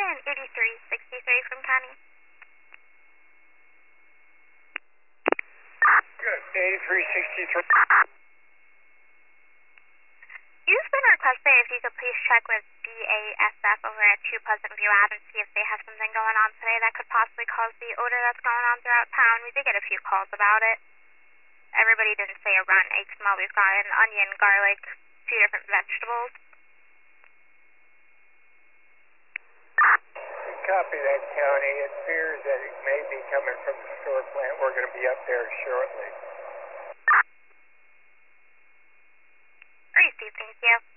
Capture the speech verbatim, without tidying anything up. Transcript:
in eighty-three sixty-three from County. Good, eighty-three sixty-three. You've been requested if you could please check with B A S F over at two Pleasant View Ave and see if they have something going on today that could possibly cause the odor that's going on throughout town. We did get a few calls about it. Everybody didn't say a rotten egg smell. We've got an onion, garlic, two different vegetables. Copy that, County. It appears that it may be coming from the store plant. We're going to be up there shortly. Great, thank you.